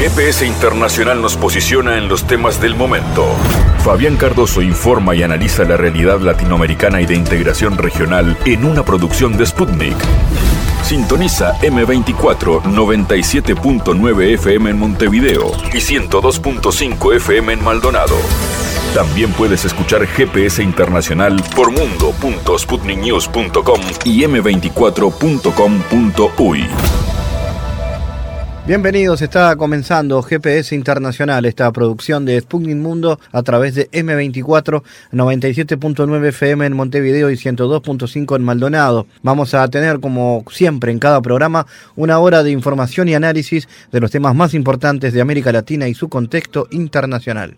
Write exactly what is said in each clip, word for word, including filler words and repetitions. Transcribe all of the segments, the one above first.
G P S Internacional nos posiciona en los temas del momento. Fabián Cardoso informa y analiza la realidad latinoamericana y de integración regional en una producción de Sputnik. Sintoniza eme veinticuatro noventa y siete punto nueve F M en Montevideo y ciento dos punto cinco F M en Maldonado. También puedes escuchar G P S Internacional por mundo punto sputnik news punto com y eme veinticuatro punto com punto uy. Bienvenidos, está comenzando G P S Internacional, esta producción de Sputnik Mundo a través de eme veinticuatro noventa y siete punto nueve F M en Montevideo y ciento dos punto cinco en Maldonado. Vamos a tener, como siempre en cada programa, una hora de información y análisis de los temas más importantes de América Latina y su contexto internacional.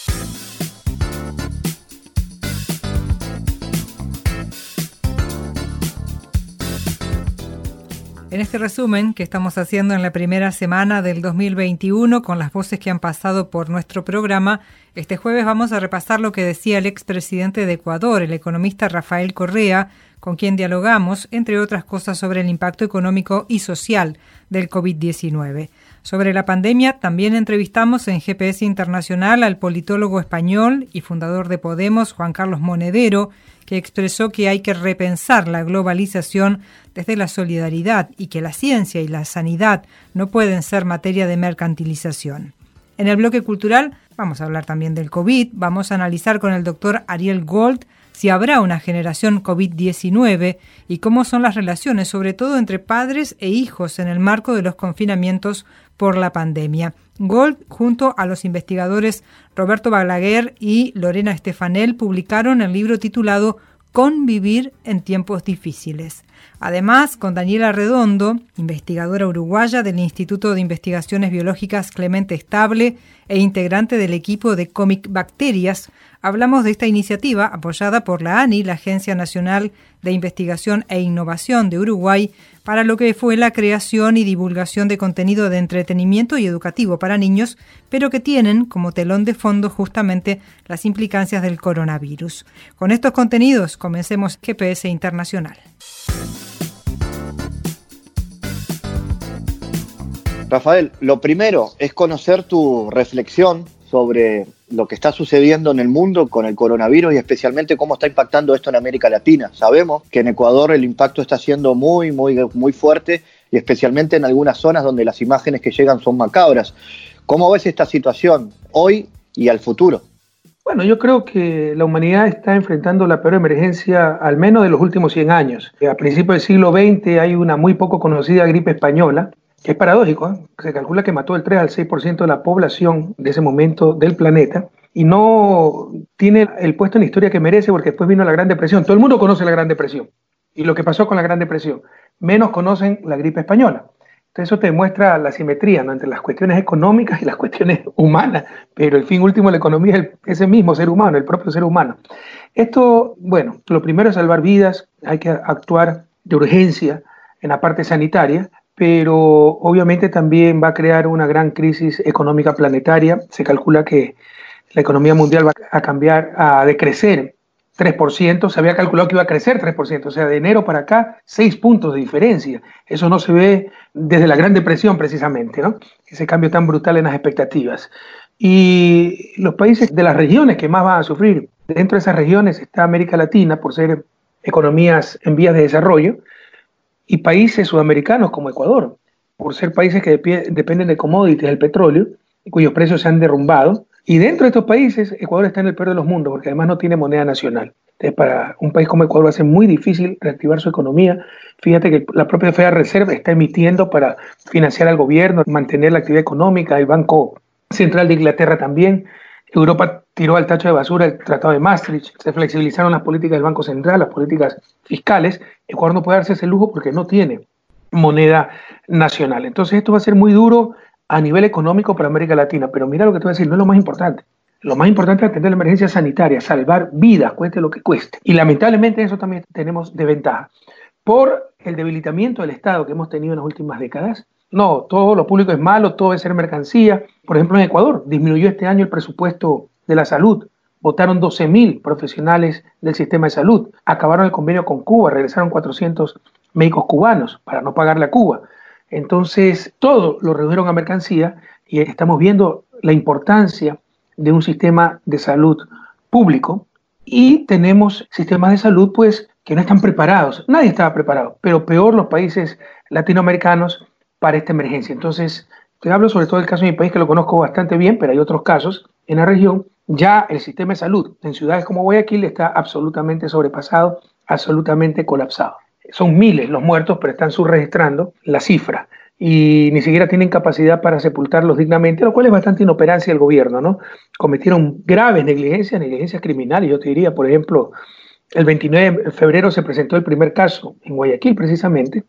En este resumen que estamos haciendo en la primera semana del dos mil veintiuno, con las voces que han pasado por nuestro programa, este jueves vamos a repasar lo que decía el expresidente de Ecuador, el economista Rafael Correa, con quien dialogamos, entre otras cosas, sobre el impacto económico y social del covid diecinueve. Sobre la pandemia, también entrevistamos en G P S Internacional al politólogo español y fundador de Podemos, Juan Carlos Monedero, que expresó que hay que repensar la globalización desde la solidaridad y que la ciencia y la sanidad no pueden ser materia de mercantilización. En el bloque cultural vamos a hablar también del COVID, vamos a analizar con el doctor Ariel Gold si habrá una generación covid diecinueve y cómo son las relaciones, sobre todo entre padres e hijos, en el marco de los confinamientos por la pandemia. Gold, junto a los investigadores Roberto Balaguer y Lorena Estefanel, publicaron el libro titulado Convivir en tiempos difíciles. Además, con Daniela Redondo, investigadora uruguaya del Instituto de Investigaciones Biológicas Clemente Estable e integrante del equipo de Comic Bacterias, hablamos de esta iniciativa apoyada por la ANI, la Agencia Nacional de Investigación e Innovación de Uruguay, para lo que fue la creación y divulgación de contenido de entretenimiento y educativo para niños, pero que tienen como telón de fondo justamente las implicancias del coronavirus. Con estos contenidos, comencemos G P S Internacional. Rafael, lo primero es conocer tu reflexión sobre lo que está sucediendo en el mundo con el coronavirus y especialmente cómo está impactando esto en América Latina. Sabemos que en Ecuador el impacto está siendo muy, muy, muy fuerte y especialmente en algunas zonas donde las imágenes que llegan son macabras. ¿Cómo ves esta situación hoy y al futuro? Bueno, yo creo que la humanidad está enfrentando la peor emergencia al menos de los últimos cien años. A principios del siglo veinte hay una muy poco conocida gripe española, que es paradójico, ¿eh? Se calcula que mató el tres al seis por ciento de la población de ese momento del planeta y no tiene el puesto en la historia que merece porque después vino la Gran Depresión. Todo el mundo conoce la Gran Depresión y lo que pasó con la Gran Depresión. Menos conocen la gripe española. Entonces eso te demuestra la simetría, ¿no?, entre las cuestiones económicas y las cuestiones humanas, pero el fin último de la economía es el, ese mismo ser humano, el propio ser humano. Esto, bueno, lo primero es salvar vidas, hay que actuar de urgencia en la parte sanitaria, pero obviamente también va a crear una gran crisis económica planetaria. Se calcula que la economía mundial va a cambiar, a decrecer tres por ciento, se había calculado que iba a crecer tres por ciento, o sea, de enero para acá, seis puntos de diferencia. Eso no se ve desde la Gran Depresión precisamente, ¿no? Ese cambio tan brutal en las expectativas. Y los países de las regiones que más van a sufrir, dentro de esas regiones está América Latina, por ser economías en vías de desarrollo, y países sudamericanos como Ecuador, por ser países que dep- dependen de commodities, del petróleo, cuyos precios se han derrumbado. Y dentro de estos países, Ecuador está en el peor de los mundos, porque además no tiene moneda nacional. Entonces, para un país como Ecuador va a ser muy difícil reactivar su economía. Fíjate que la propia Federal Reserve está emitiendo para financiar al gobierno, mantener la actividad económica, el Banco Central de Inglaterra también. Europa tiró al tacho de basura el Tratado de Maastricht, se flexibilizaron las políticas del Banco Central, las políticas fiscales. Ecuador no puede darse ese lujo porque no tiene moneda nacional. Entonces esto va a ser muy duro a nivel económico para América Latina, pero mira lo que te voy a decir, no es lo más importante. Lo más importante es atender la emergencia sanitaria, salvar vidas, cueste lo que cueste. Y lamentablemente eso también tenemos de ventaja. Por el debilitamiento del Estado que hemos tenido en las últimas décadas, no, todo lo público es malo, todo debe ser mercancía. Por ejemplo, en Ecuador disminuyó este año el presupuesto de la salud. Votaron doce mil profesionales del sistema de salud. Acabaron el convenio con Cuba, regresaron cuatrocientos médicos cubanos para no pagarle a Cuba. Entonces, todo lo redujeron a mercancía y estamos viendo la importancia de un sistema de salud público y tenemos sistemas de salud pues que no están preparados. Nadie estaba preparado, pero peor los países latinoamericanos para esta emergencia. Entonces, te hablo sobre todo del caso de mi país, que lo conozco bastante bien, pero hay otros casos en la región. Ya el sistema de salud en ciudades como Guayaquil está absolutamente sobrepasado, absolutamente colapsado. Son miles los muertos, pero están subregistrando la cifra y ni siquiera tienen capacidad para sepultarlos dignamente, lo cual es bastante inoperancia del gobierno, ¿no? Cometieron graves negligencias, negligencias criminales. Yo te diría, por ejemplo, el veintinueve de febrero se presentó el primer caso en Guayaquil precisamente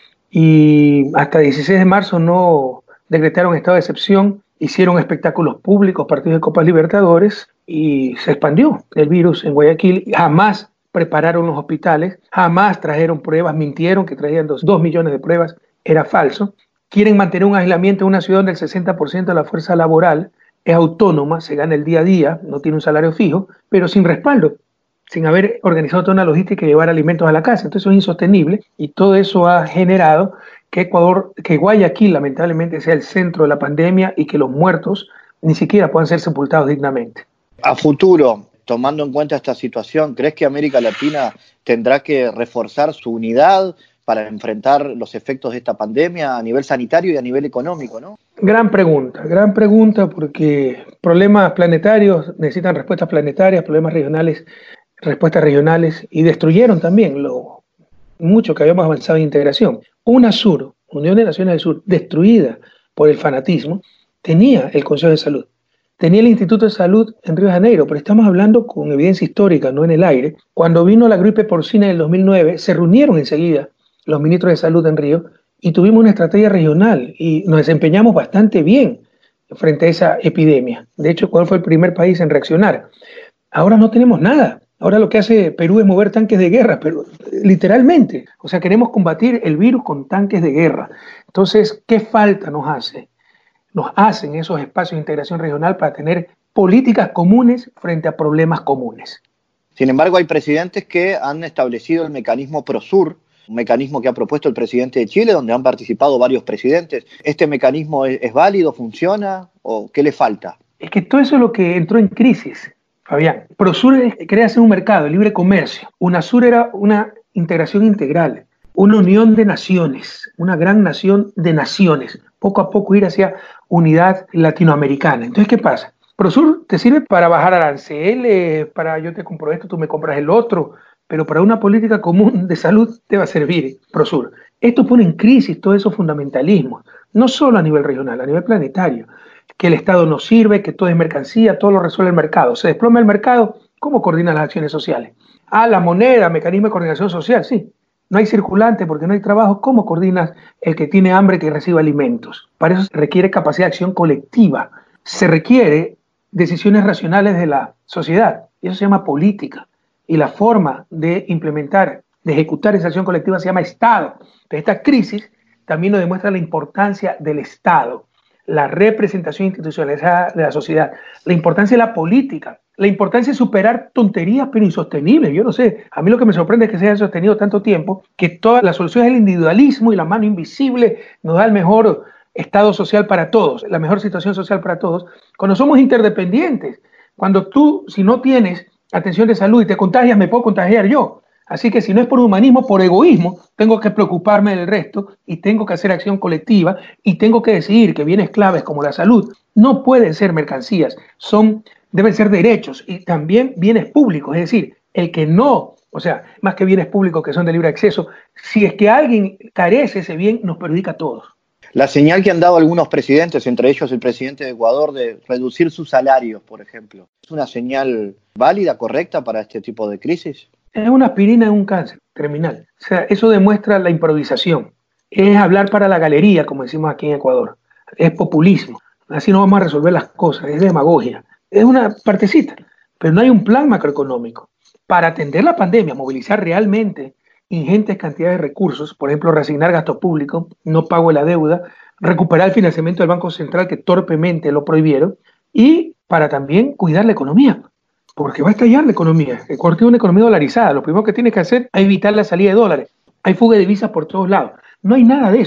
y hasta el dieciséis de marzo no decretaron estado de excepción, hicieron espectáculos públicos, partidos de Copas Libertadores y se expandió el virus en Guayaquil. Jamás prepararon los hospitales, jamás trajeron pruebas, mintieron que traían dos, dos millones de pruebas, era falso. Quieren mantener un aislamiento en una ciudad donde el sesenta por ciento de la fuerza laboral es autónoma, se gana el día a día, no tiene un salario fijo, pero sin respaldo, sin haber organizado toda una logística y llevar alimentos a la casa. Entonces eso es insostenible y todo eso ha generado que Ecuador, que Guayaquil lamentablemente sea el centro de la pandemia y que los muertos ni siquiera puedan ser sepultados dignamente. A futuro, tomando en cuenta esta situación, ¿crees que América Latina tendrá que reforzar su unidad para enfrentar los efectos de esta pandemia a nivel sanitario y a nivel económico, ¿no? Gran pregunta, gran pregunta, porque problemas planetarios necesitan respuestas planetarias, problemas regionales, respuestas regionales, y destruyeron también lo mucho que habíamos avanzado en integración. UNASUR, Unión de Naciones del Sur, destruida por el fanatismo, tenía el Consejo de Salud, tenía el Instituto de Salud en Río de Janeiro, pero estamos hablando con evidencia histórica, no en el aire. Cuando vino la gripe porcina del dos mil nueve, se reunieron enseguida los ministros de salud en Río y tuvimos una estrategia regional y nos desempeñamos bastante bien frente a esa epidemia. De hecho, Ecuador fue el primer país en reaccionar. Ahora no tenemos nada. Ahora lo que hace Perú es mover tanques de guerra, pero literalmente. O sea, queremos combatir el virus con tanques de guerra. Entonces, ¿qué falta nos hace? Nos hacen esos espacios de integración regional para tener políticas comunes frente a problemas comunes. Sin embargo, hay presidentes que han establecido el mecanismo PROSUR, un mecanismo que ha propuesto el presidente de Chile, donde han participado varios presidentes. ¿Este mecanismo es, es válido, funciona o qué le falta? Es que todo eso es lo que entró en crisis, Fabián. PROSUR crea un mercado, libre comercio. UNASUR era una integración integral, una unión de naciones, una gran nación de naciones. Poco a poco ir hacia unidad latinoamericana. Entonces, ¿qué pasa? PROSUR te sirve para bajar aranceles, para yo te compro esto, tú me compras el otro, pero para una política común de salud te va a servir PROSUR. Esto pone en crisis todos esos fundamentalismos, no solo a nivel regional, a nivel planetario, que el Estado no sirve, que todo es mercancía, todo lo resuelve el mercado. Se desploma el mercado, ¿cómo coordinan las acciones sociales? Ah, la moneda, mecanismo de coordinación social, sí. No hay circulante porque no hay trabajo, ¿cómo coordinas el que tiene hambre que recibe alimentos? Para eso se requiere capacidad de acción colectiva, se requiere decisiones racionales de la sociedad, y eso se llama política. Y la forma de implementar, de ejecutar esa acción colectiva se llama Estado. Pero esta crisis también nos demuestra la importancia del Estado, la representación institucional de la sociedad, la importancia de la política, la importancia de superar tonterías pero insostenibles. Yo no sé, a mí lo que me sorprende es que se haya sostenido tanto tiempo, que toda la solución es el individualismo y la mano invisible nos da el mejor estado social para todos, la mejor situación social para todos, cuando somos interdependientes. Cuando tú, si no tienes atención de salud y te contagias, me puedo contagiar yo. Así que si no es por humanismo, por egoísmo, tengo que preocuparme del resto y tengo que hacer acción colectiva y tengo que decidir que bienes claves como la salud no pueden ser mercancías, son, deben ser derechos y también bienes públicos. Es decir, el que no, o sea, más que bienes públicos que son de libre acceso, si es que alguien carece ese bien, nos perjudica a todos. La señal que han dado algunos presidentes, entre ellos el presidente de Ecuador, de reducir sus salarios, por ejemplo, ¿es una señal válida, correcta para este tipo de crisis? Es una aspirina en un cáncer terminal. O sea, eso demuestra la improvisación. Es hablar para la galería, como decimos aquí en Ecuador. Es populismo. Así no vamos a resolver las cosas. Es demagogia. Es una partecita. Pero no hay un plan macroeconómico para atender la pandemia, movilizar realmente ingentes cantidades de recursos, por ejemplo, reasignar gasto público, no pago de la deuda, recuperar el financiamiento del Banco Central que torpemente lo prohibieron y para también cuidar la economía, porque va a estallar la economía. Ecuador tiene una economía dolarizada, lo primero que tiene que hacer es evitar la salida de dólares. Hay fuga de divisas por todos lados. No hay nada de eso.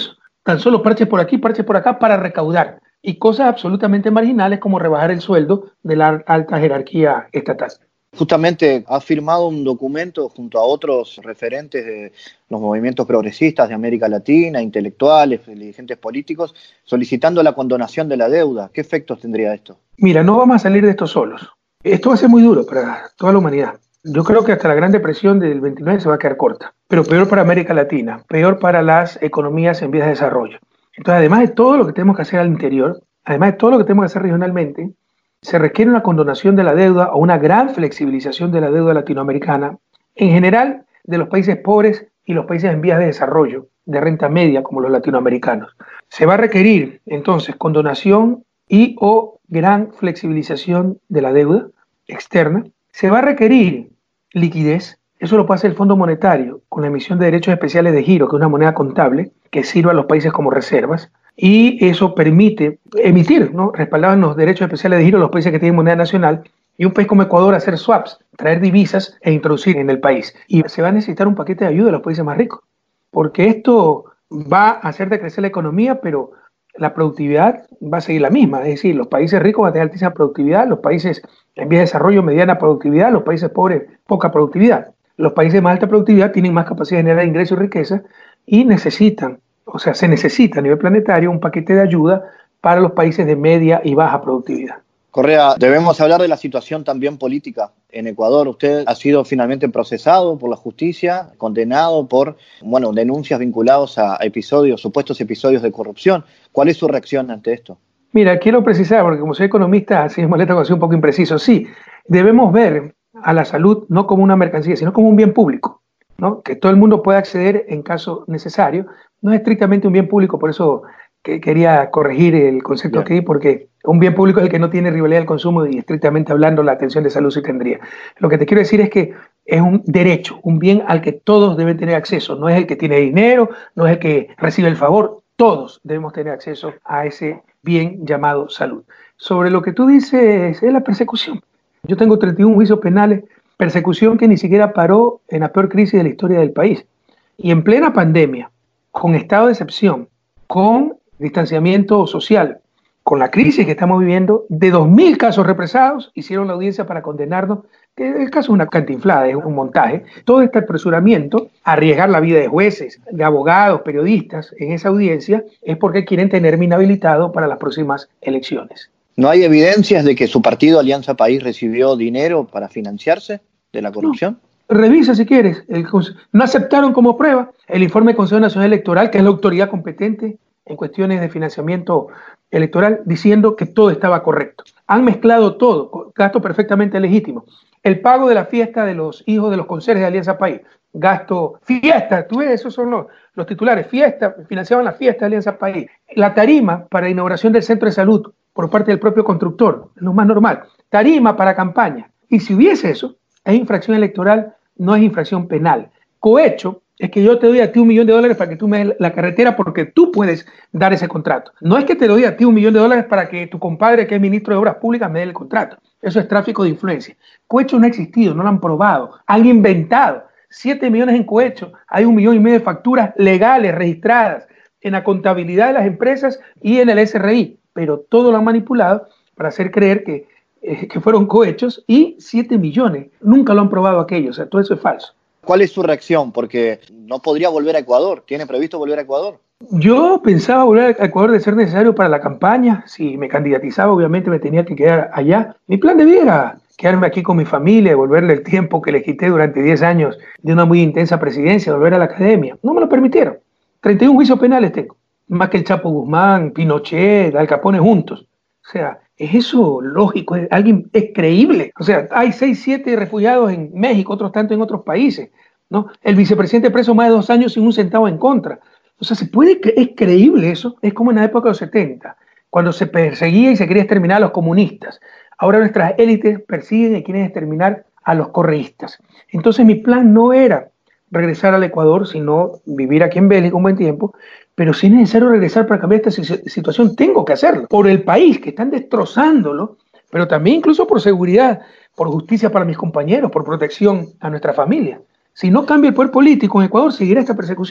tan solo parches por aquí, parches por acá para recaudar, y cosas absolutamente marginales como rebajar el sueldo de la alta jerarquía estatal. Justamente ha firmado un documento junto a otros referentes de los movimientos progresistas de América Latina, intelectuales, dirigentes políticos, solicitando la condonación de la deuda. ¿Qué efectos tendría esto? Mira, no vamos a salir de esto solos. Esto va a ser muy duro para toda la humanidad. Yo creo que hasta la Gran Depresión del veintinueve se va a quedar corta, pero peor para América Latina, peor para las economías en vías de desarrollo. Entonces, además de todo lo que tenemos que hacer al interior, además de todo lo que tenemos que hacer regionalmente, se requiere una condonación de la deuda o una gran flexibilización de la deuda latinoamericana, en general de los países pobres y los países en vías de desarrollo, de renta media como los latinoamericanos. Se va a requerir entonces condonación y o gran flexibilización de la deuda externa. Se va a requerir liquidez. Eso lo puede hacer el Fondo Monetario con la emisión de derechos especiales de giro, que es una moneda contable que sirva a los países como reservas. Y eso permite emitir, ¿no?, respaldado en los derechos especiales de giro a los países que tienen moneda nacional, y un país como Ecuador hacer swaps, traer divisas e introducir en el país. Y se va a necesitar un paquete de ayuda a los países más ricos, porque esto va a hacer decrecer la economía, pero la productividad va a seguir la misma. Es decir, los países ricos van a tener altísima productividad, los países en vías de desarrollo mediana productividad, los países pobres poca productividad. Los países de más alta productividad tienen más capacidad de generar ingresos y riqueza y necesitan, o sea, se necesita a nivel planetario un paquete de ayuda para los países de media y baja productividad. Correa, debemos hablar de la situación también política en Ecuador. Usted ha sido finalmente procesado por la justicia, condenado por, bueno, denuncias vinculadas a episodios, supuestos episodios de corrupción. ¿Cuál es su reacción ante esto? Mira, quiero precisar, porque como soy economista, así me molesta cuando soy un poco impreciso. Sí, debemos ver a la salud no como una mercancía, sino como un bien público, ¿no? Que todo el mundo pueda acceder en caso necesario. No es estrictamente un bien público, por eso que quería corregir el concepto aquí, porque un bien público es el que no tiene rivalidad del consumo y estrictamente hablando la atención de salud sí tendría. Lo que te quiero decir es que es un derecho, un bien al que todos deben tener acceso. No es el que tiene dinero, no es el que recibe el favor, todos debemos tener acceso a ese bien llamado salud. Sobre lo que tú dices es la persecución. Yo tengo treinta y uno juicios penales, persecución que ni siquiera paró en la peor crisis de la historia del país. Y en plena pandemia, con estado de excepción, con distanciamiento social, con la crisis que estamos viviendo, de dos mil casos represados, hicieron la audiencia para condenarnos, que el caso es una cantinflada, es un montaje. Todo este apresuramiento, arriesgar la vida de jueces, de abogados, periodistas en esa audiencia, es porque quieren tenerme inhabilitado para las próximas elecciones. ¿No hay evidencias de que su partido Alianza País recibió dinero para financiarse de la corrupción? No. Revisa si quieres. El, no aceptaron como prueba el informe del Consejo Nacional Electoral, que es la autoridad competente en cuestiones de financiamiento electoral, diciendo que todo estaba correcto. Han mezclado todo, gasto perfectamente legítimo. El pago de la fiesta de los hijos de los conserjes de Alianza País, gasto, fiesta, tú ves, esos son los, los titulares, fiesta, financiaban la fiesta de Alianza País. La tarima para la inauguración del centro de salud por parte del propio constructor, lo más normal. Tarima para campaña. Y si hubiese eso, es infracción electoral, no es infracción penal. Cohecho es que yo te doy a ti un millón de dólares para que tú me des la carretera porque tú puedes dar ese contrato. No es que te doy a ti un millón de dólares para que tu compadre, que es ministro de Obras Públicas, me dé el contrato. Eso es tráfico de influencia. Cohecho no ha existido, no lo han probado. Han inventado. Siete millones en cohecho. Hay un millón y medio de facturas legales, registradas en la contabilidad de las empresas y en el S R I. Pero todo lo han manipulado para hacer creer que, eh, que fueron cohechos y siete millones. Nunca lo han probado aquello. O sea, todo eso es falso. ¿Cuál es su reacción? Porque no podría volver a Ecuador. ¿Tiene previsto volver a Ecuador? Yo pensaba volver a Ecuador de ser necesario para la campaña. Si me candidatizaba, obviamente me tenía que quedar allá. Mi plan de vida era quedarme aquí con mi familia, devolverle el tiempo que le quité durante diez años de una muy intensa presidencia, volver a la academia. No me lo permitieron. treinta y uno juicios penales tengo. Más que el Chapo Guzmán, Pinochet, Al Capone juntos. O sea, ¿es eso lógico? ¿Es, alguien, ¿es creíble? O sea, hay seis, siete refugiados en México, otros tantos en otros países, ¿no? El vicepresidente preso más de dos años sin un centavo en contra. O sea, ¿se puede cre- ¿es creíble eso? Es como en la época de los setenta, cuando se perseguía y se quería exterminar a los comunistas. Ahora nuestras élites persiguen y quieren exterminar a los correístas. Entonces mi plan no era regresar al Ecuador, sino vivir aquí en Bélgica un buen tiempo, pero si es necesario regresar para cambiar esta situación, tengo que hacerlo. Por el país, que están destrozándolo, pero también incluso por seguridad, por justicia para mis compañeros, por protección a nuestra familia. Si no cambia el poder político en Ecuador, seguirá esta persecución.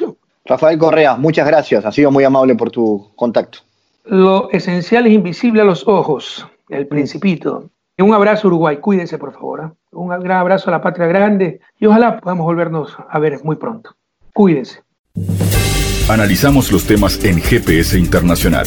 Rafael Correa, muchas gracias, ha sido muy amable por tu contacto. Lo esencial es invisible a los ojos, El Principito. Un abrazo, Uruguay, cuídense por favor, ¿eh? Un gran abrazo a la patria grande y ojalá podamos volvernos a ver muy pronto. Cuídense. Analizamos los temas en G P S Internacional.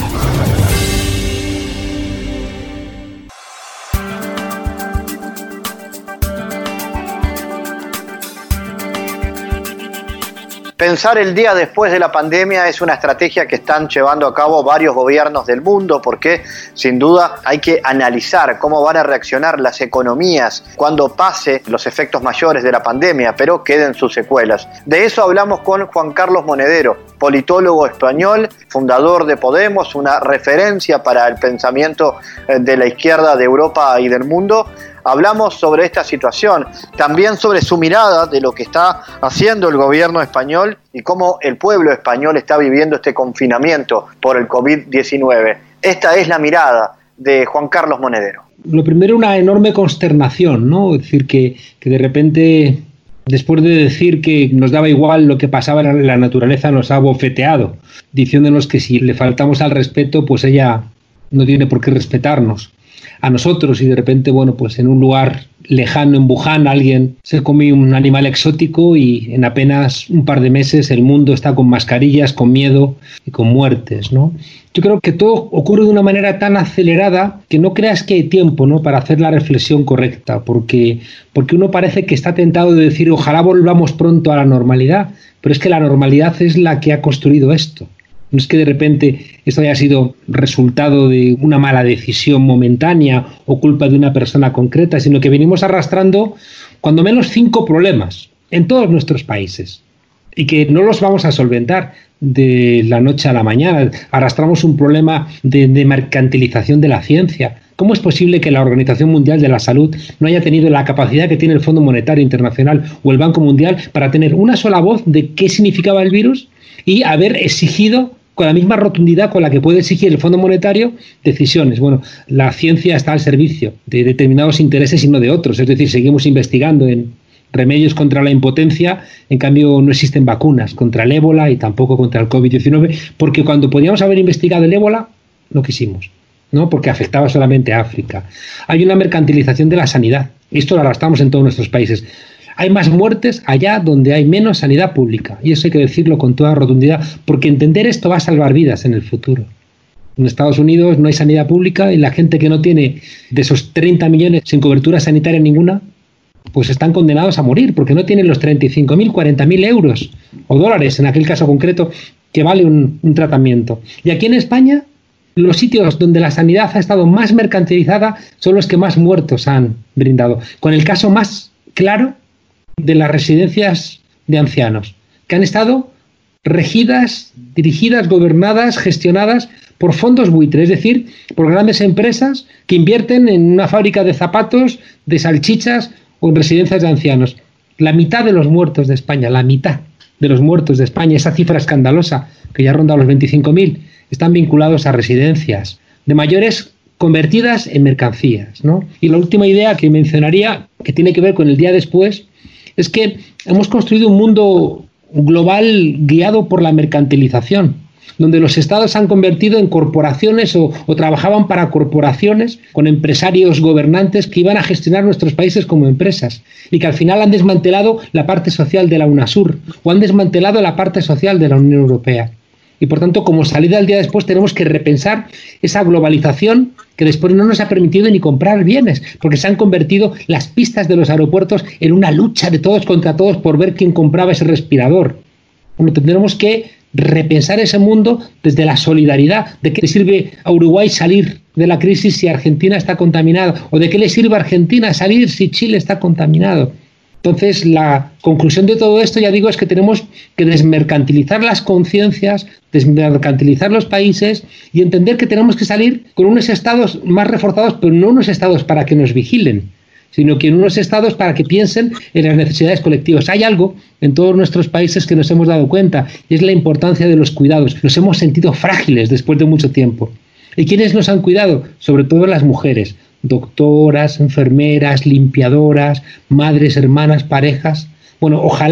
Pensar el día después de la pandemia es una estrategia que están llevando a cabo varios gobiernos del mundo, porque sin duda hay que analizar cómo van a reaccionar las economías cuando pase los efectos mayores de la pandemia, pero queden sus secuelas. De eso hablamos con Juan Carlos Monedero, politólogo español, fundador de Podemos, una referencia para el pensamiento de la izquierda de Europa y del mundo. Hablamos sobre esta situación, también sobre su mirada de lo que está haciendo el gobierno español y cómo el pueblo español está viviendo este confinamiento por el covid diecinueve. Esta es la mirada de Juan Carlos Monedero. Lo primero, una enorme consternación, ¿no? Es decir, que, que de repente, después de decir que nos daba igual lo que pasaba en la naturaleza, nos ha bofeteado, diciéndonos que si le faltamos al respeto, pues ella no tiene por qué respetarnos a nosotros, y de repente, bueno, pues en un lugar lejano, en Wuhan, alguien se comió un animal exótico y en apenas un par de meses el mundo está con mascarillas, con miedo y con muertes, ¿no? Yo creo que todo ocurre de una manera tan acelerada que no creas que hay tiempo, ¿no?, para hacer la reflexión correcta, porque, porque uno parece que está tentado de decir ojalá volvamos pronto a la normalidad, pero es que la normalidad es la que ha construido esto. No es que de repente esto haya sido resultado de una mala decisión momentánea o culpa de una persona concreta, sino que venimos arrastrando cuando menos cinco problemas en todos nuestros países y que no los vamos a solventar de la noche a la mañana. Arrastramos un problema de, de mercantilización de la ciencia. ¿Cómo es posible que la Organización Mundial de la Salud no haya tenido la capacidad que tiene el Fondo Monetario Internacional o el Banco Mundial para tener una sola voz de qué significaba el virus y haber exigido con la misma rotundidad con la que puede exigir el Fondo Monetario decisiones? Bueno, la ciencia está al servicio de determinados intereses y no de otros. Es decir, seguimos investigando en remedios contra la impotencia, en cambio no existen vacunas contra el ébola y tampoco contra el covid diecinueve, porque cuando podíamos haber investigado el ébola, no quisimos, ¿no? Porque afectaba solamente a África. Hay una mercantilización de la sanidad, y esto lo arrastramos en todos nuestros países. Hay más muertes allá donde hay menos sanidad pública, y eso hay que decirlo con toda rotundidad, porque entender esto va a salvar vidas en el futuro. En Estados Unidos no hay sanidad pública y la gente que no tiene, de esos treinta millones sin cobertura sanitaria ninguna, pues están condenados a morir, porque no tienen los treinta y cinco mil, cuarenta mil euros o dólares, en aquel caso concreto, que vale un, un tratamiento. Y aquí en España, los sitios donde la sanidad ha estado más mercantilizada son los que más muertos han brindado, con el caso más claro de las residencias de ancianos, que han estado regidas, dirigidas, gobernadas, gestionadas por fondos buitre, es decir, por grandes empresas que invierten en una fábrica de zapatos, de salchichas o en residencias de ancianos. La mitad de los muertos de España, la mitad de los muertos de España, esa cifra escandalosa que ya ronda los veinticinco mil, están vinculados a residencias de mayores convertidas en mercancías, ¿no? Y la última idea que mencionaría, que tiene que ver con el día después, es que hemos construido un mundo global guiado por la mercantilización, donde los estados se han convertido en corporaciones o, o trabajaban para corporaciones con empresarios gobernantes que iban a gestionar nuestros países como empresas y que al final han desmantelado la parte social de la UNASUR o han desmantelado la parte social de la Unión Europea. Y por tanto, como salida al día después, tenemos que repensar esa globalización que después no nos ha permitido ni comprar bienes, porque se han convertido las pistas de los aeropuertos en una lucha de todos contra todos por ver quién compraba ese respirador. Bueno, tendremos que repensar ese mundo desde la solidaridad. ¿De qué le sirve a Uruguay salir de la crisis si Argentina está contaminada? ¿O de qué le sirve a Argentina salir si Chile está contaminado? Entonces, la conclusión de todo esto, ya digo, es que tenemos que desmercantilizar las conciencias, desmercantilizar los países y entender que tenemos que salir con unos estados más reforzados, pero no unos estados para que nos vigilen, sino que en unos estados para que piensen en las necesidades colectivas. Hay algo en todos nuestros países que nos hemos dado cuenta, y es la importancia de los cuidados. Nos hemos sentido frágiles después de mucho tiempo. ¿Y quiénes nos han cuidado? Sobre todo las mujeres. Doctoras, enfermeras, limpiadoras, madres, hermanas, parejas. Bueno, ojalá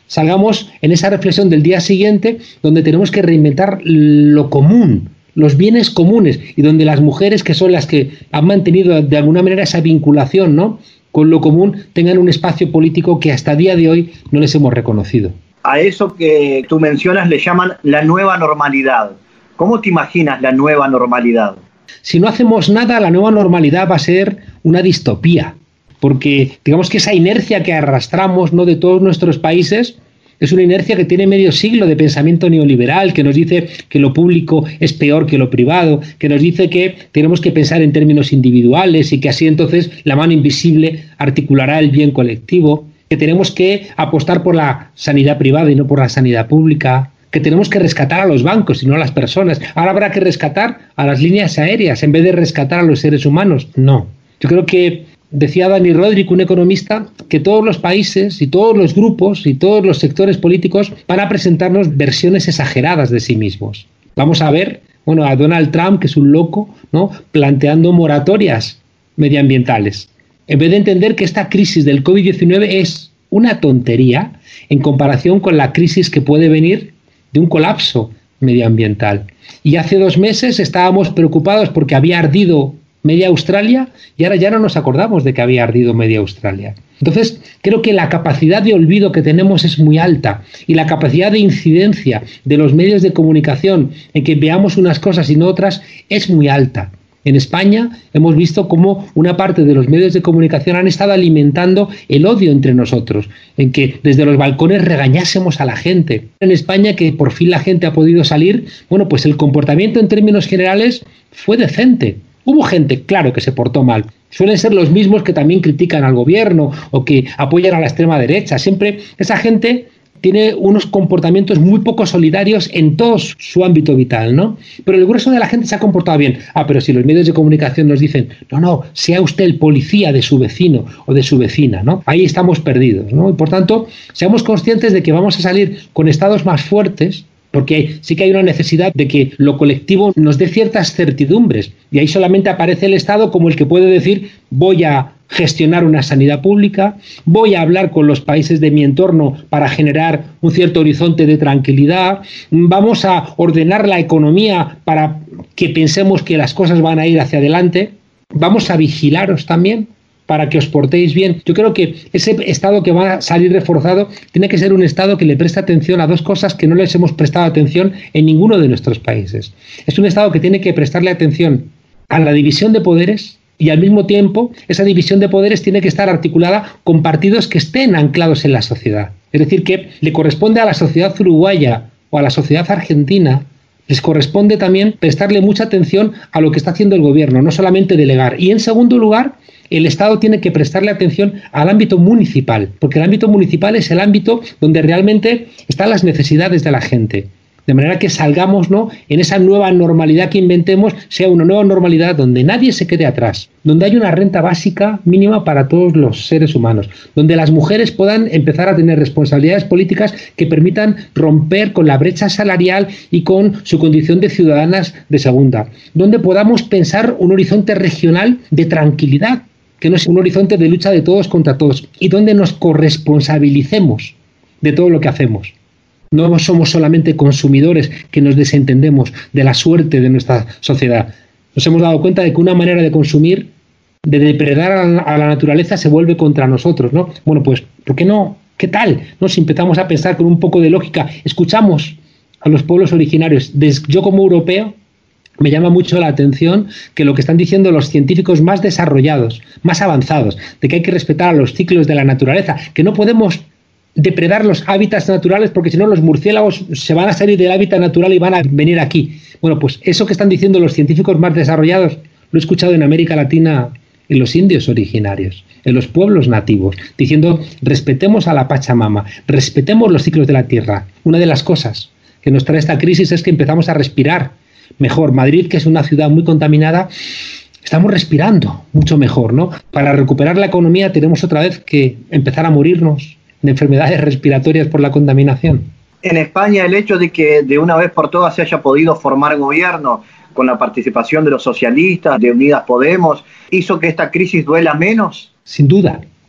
salgamos en esa reflexión del día siguiente, donde tenemos que reinventar lo común, los bienes comunes, y donde las mujeres, que son las que han mantenido de alguna manera esa vinculación, ¿no?, con lo común, tengan un espacio político que hasta el día de hoy no les hemos reconocido. A eso que tú mencionas le llaman la nueva normalidad. ¿Cómo te imaginas la nueva normalidad? Si no hacemos nada, la nueva normalidad va a ser una distopía, porque digamos que esa inercia que arrastramos, ¿no?, de todos nuestros países es una inercia que tiene medio siglo de pensamiento neoliberal, que nos dice que lo público es peor que lo privado, que nos dice que tenemos que pensar en términos individuales y que así entonces la mano invisible articulará el bien colectivo, que tenemos que apostar por la sanidad privada y no por la sanidad pública, que tenemos que rescatar a los bancos y no a las personas. Ahora habrá que rescatar a las líneas aéreas en vez de rescatar a los seres humanos. No. Yo creo que decía Dani Rodrik, un economista, que todos los países y todos los grupos y todos los sectores políticos van a presentarnos versiones exageradas de sí mismos. Vamos a ver, bueno, a Donald Trump, que es un loco, ¿no?, planteando moratorias medioambientales, en vez de entender que esta crisis del COVID diecinueve es una tontería en comparación con la crisis que puede venir de un colapso medioambiental. Y hace dos meses estábamos preocupados porque había ardido media Australia y ahora ya no nos acordamos de que había ardido media Australia. Entonces, creo que la capacidad de olvido que tenemos es muy alta y la capacidad de incidencia de los medios de comunicación en que veamos unas cosas y no otras es muy alta. En España hemos visto cómo una parte de los medios de comunicación han estado alimentando el odio entre nosotros, en que desde los balcones regañásemos a la gente. En España, que por fin la gente ha podido salir, bueno, pues el comportamiento en términos generales fue decente. Hubo gente, claro, que se portó mal. Suelen ser los mismos que también critican al gobierno o que apoyan a la extrema derecha. Siempre esa gente tiene unos comportamientos muy poco solidarios en todo su ámbito vital, ¿no? Pero el grueso de la gente se ha comportado bien. Ah, pero si los medios de comunicación nos dicen, no, no, sea usted el policía de su vecino o de su vecina, ¿no? Ahí estamos perdidos, ¿no? Y por tanto, seamos conscientes de que vamos a salir con estados más fuertes, porque sí que hay una necesidad de que lo colectivo nos dé ciertas certidumbres, y ahí solamente aparece el Estado como el que puede decir, voy a gestionar una sanidad pública, voy a hablar con los países de mi entorno para generar un cierto horizonte de tranquilidad, vamos a ordenar la economía para que pensemos que las cosas van a ir hacia adelante, vamos a vigilaros también para que os portéis bien. Yo creo que ese Estado que va a salir reforzado tiene que ser un Estado que le preste atención a dos cosas que no les hemos prestado atención en ninguno de nuestros países. Es un Estado que tiene que prestarle atención a la división de poderes y al mismo tiempo esa división de poderes tiene que estar articulada con partidos que estén anclados en la sociedad. Es decir, que le corresponde a la sociedad uruguaya o a la sociedad argentina, les corresponde también prestarle mucha atención a lo que está haciendo el gobierno, no solamente delegar. Y en segundo lugar, el Estado tiene que prestarle atención al ámbito municipal, porque el ámbito municipal es el ámbito donde realmente están las necesidades de la gente. De manera que salgamos, ¿no?, en esa nueva normalidad que inventemos, sea una nueva normalidad donde nadie se quede atrás, donde haya una renta básica mínima para todos los seres humanos, donde las mujeres puedan empezar a tener responsabilidades políticas que permitan romper con la brecha salarial y con su condición de ciudadanas de segunda, donde podamos pensar un horizonte regional de tranquilidad, que no es un horizonte de lucha de todos contra todos, y donde nos corresponsabilicemos de todo lo que hacemos. No somos solamente consumidores que nos desentendemos de la suerte de nuestra sociedad. Nos hemos dado cuenta de que una manera de consumir, de depredar a la, a la naturaleza, se vuelve contra nosotros, ¿no? Bueno, pues, ¿por qué no? ¿Qué tal? ¿No? Si empezamos a pensar con un poco de lógica, escuchamos a los pueblos originarios. Des, yo como europeo me llama mucho la atención que lo que están diciendo los científicos más desarrollados, más avanzados, de que hay que respetar a los ciclos de la naturaleza, que no podemos depredar los hábitats naturales porque si no los murciélagos se van a salir del hábitat natural y van a venir aquí. Bueno, pues eso que están diciendo los científicos más desarrollados lo he escuchado en América Latina, en los indios originarios, en los pueblos nativos, diciendo respetemos a la Pachamama, respetemos los ciclos de la tierra. Una de las cosas que nos trae esta crisis es que empezamos a respirar mejor. Madrid, que es una ciudad muy contaminada, estamos respirando mucho mejor, ¿no? Para recuperar la economía tenemos otra vez que empezar a morirnos de enfermedades respiratorias por la contaminación. En España, el hecho de que de una vez por todas se haya podido formar gobierno con la participación de los socialistas, de Unidas Podemos, ¿hizo que esta crisis duela menos? Sin duda.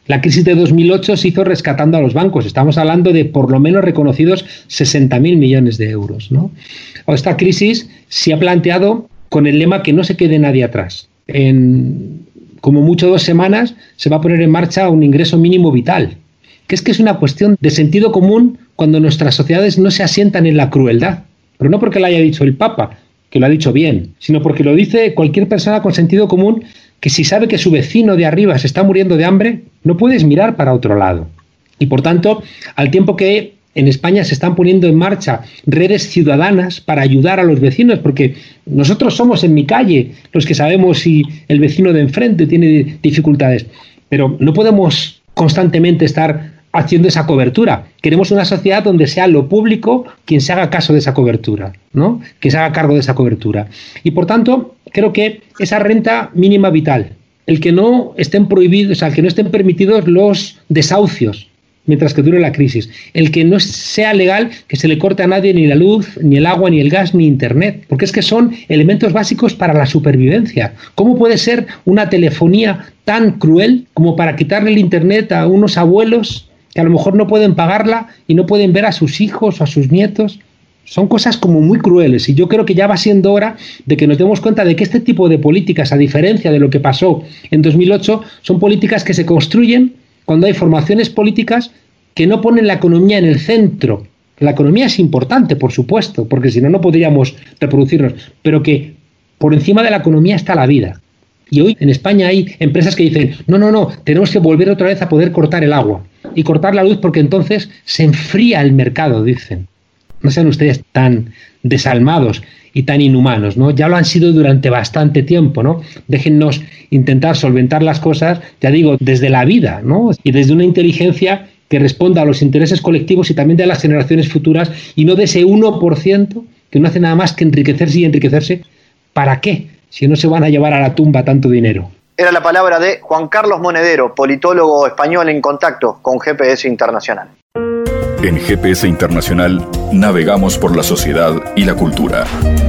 La crisis de dos mil ocho se hizo rescatando a los bancos. Estamos hablando de por lo menos reconocidos sesenta mil millones de euros, ¿no? Esta crisis se ha planteado con el lema que no se quede nadie atrás. En como mucho dos semanas se va a poner en marcha un ingreso mínimo vital, que es que es una cuestión de sentido común cuando nuestras sociedades no se asientan en la crueldad. Pero no porque lo haya dicho el Papa, que lo ha dicho bien, sino porque lo dice cualquier persona con sentido común, que si sabe que su vecino de arriba se está muriendo de hambre, no puedes mirar para otro lado. Y por tanto, al tiempo que en España se están poniendo en marcha redes ciudadanas para ayudar a los vecinos, porque nosotros somos en mi calle los que sabemos si el vecino de enfrente tiene dificultades, pero no podemos constantemente estar haciendo esa cobertura. Queremos una sociedad donde sea lo público quien se haga caso de esa cobertura, ¿no? Que se haga cargo de esa cobertura. Y por tanto, creo que esa renta mínima vital, el que no estén prohibidos, o sea, el que no estén permitidos los desahucios mientras que dure la crisis, el que no sea legal que se le corte a nadie ni la luz, ni el agua, ni el gas, ni internet, porque es que son elementos básicos para la supervivencia. ¿Cómo puede ser una telefonía tan cruel como para quitarle el internet a unos abuelos que a lo mejor no pueden pagarla y no pueden ver a sus hijos o a sus nietos? Son cosas como muy crueles y yo creo que ya va siendo hora de que nos demos cuenta de que este tipo de políticas, a diferencia de lo que pasó en dos mil ocho, son políticas que se construyen cuando hay formaciones políticas que no ponen la economía en el centro. La economía es importante, por supuesto, porque si no, no podríamos reproducirnos, pero que por encima de la economía está la vida. Y hoy en España hay empresas que dicen, no, no, no, tenemos que volver otra vez a poder cortar el agua y cortar la luz porque entonces se enfría el mercado, dicen. No sean ustedes tan desalmados y tan inhumanos, ¿no? Ya lo han sido durante bastante tiempo, ¿no? Déjennos intentar solventar las cosas, ya digo, desde la vida, ¿no? Y desde una inteligencia que responda a los intereses colectivos y también de las generaciones futuras y no de ese uno por ciento que no hace nada más que enriquecerse y enriquecerse. ¿Para qué? Si no se van a llevar a la tumba tanto dinero. Era la palabra de Juan Carlos Monedero, politólogo español en contacto con G P S Internacional. En G P S Internacional navegamos por la sociedad y la cultura.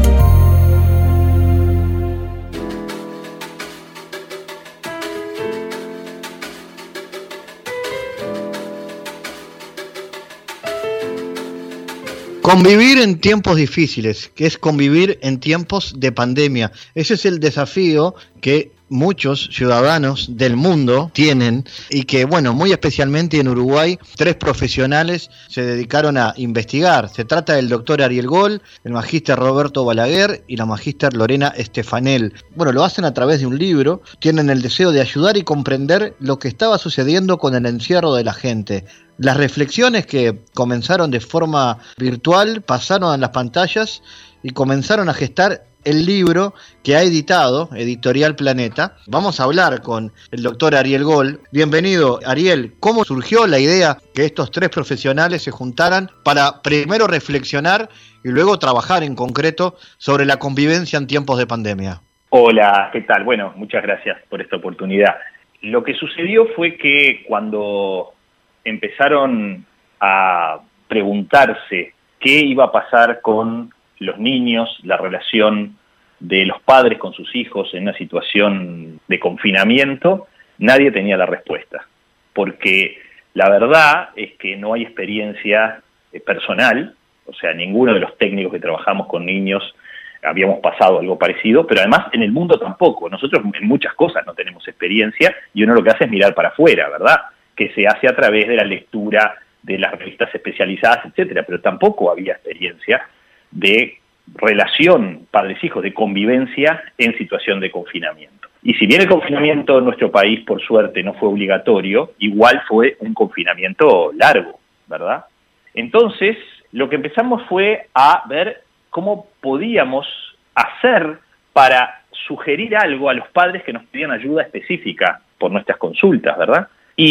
Convivir en tiempos difíciles, que es convivir en tiempos de pandemia. Ese es el desafío que muchos ciudadanos del mundo tienen y que, bueno, muy especialmente en Uruguay, tres profesionales se dedicaron a investigar. Se trata del doctor Ariel Gol, el magíster Roberto Balaguer y la magíster Lorena Estefanel. Bueno, lo hacen a través de un libro, tienen el deseo de ayudar y comprender lo que estaba sucediendo con el encierro de la gente. Las reflexiones que comenzaron de forma virtual pasaron a las pantallas y comenzaron a gestar el libro que ha editado Editorial Planeta. Vamos a hablar con el doctor Ariel Gol. Bienvenido, Ariel. ¿Cómo surgió la idea que estos tres profesionales se juntaran para primero reflexionar y luego trabajar en concreto sobre la convivencia en tiempos de pandemia? Hola, ¿qué tal? Bueno, muchas gracias por esta oportunidad. Lo que sucedió fue que cuando empezaron a preguntarse qué iba a pasar con los niños, la relación de los padres con sus hijos en una situación de confinamiento, nadie tenía la respuesta. Porque la verdad es que no hay experiencia personal, o sea, ninguno de los técnicos que trabajamos con niños habíamos pasado algo parecido, pero además en el mundo tampoco. Nosotros en muchas cosas no tenemos experiencia y uno lo que hace es mirar para afuera, ¿verdad? Que se hace a través de la lectura de las revistas especializadas, etcétera, pero tampoco había experiencia de relación padres-hijos, de convivencia en situación de confinamiento. Y si bien el confinamiento en nuestro país, por suerte, no fue obligatorio, igual fue un confinamiento largo, ¿verdad? Entonces, lo que empezamos fue a ver cómo podíamos hacer para sugerir algo a los padres que nos pedían ayuda específica por nuestras consultas, ¿verdad?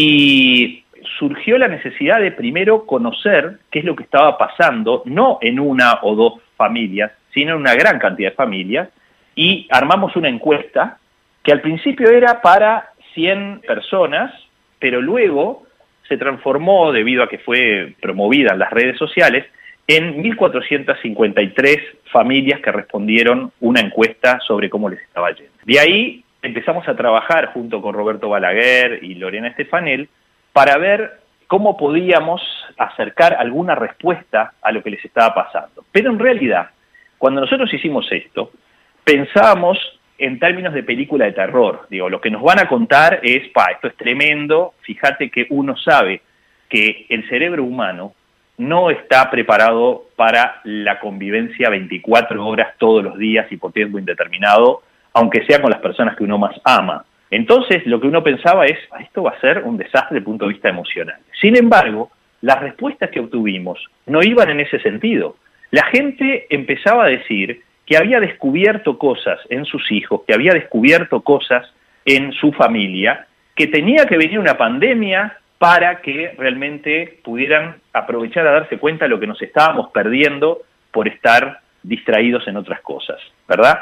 Y surgió la necesidad de primero conocer qué es lo que estaba pasando, no en una o dos familias, sino en una gran cantidad de familias, y armamos una encuesta que al principio era para cien personas, pero luego se transformó, debido a que fue promovida en las redes sociales, en mil cuatrocientas cincuenta y tres familias que respondieron una encuesta sobre cómo les estaba yendo. De ahí empezamos a trabajar junto con Roberto Balaguer y Lorena Estefanel para ver cómo podíamos acercar alguna respuesta a lo que les estaba pasando. Pero en realidad, cuando nosotros hicimos esto, pensábamos en términos de película de terror. Digo, lo que nos van a contar es, pa, esto es tremendo, fíjate que uno sabe que el cerebro humano no está preparado para la convivencia veinticuatro horas todos los días y por tiempo indeterminado, aunque sea con las personas que uno más ama. Entonces, lo que uno pensaba es, esto va a ser un desastre desde el punto de vista emocional. Sin embargo, las respuestas que obtuvimos no iban en ese sentido. La gente empezaba a decir que había descubierto cosas en sus hijos, que había descubierto cosas en su familia, que tenía que venir una pandemia para que realmente pudieran aprovechar a darse cuenta de lo que nos estábamos perdiendo por estar distraídos en otras cosas, ¿verdad?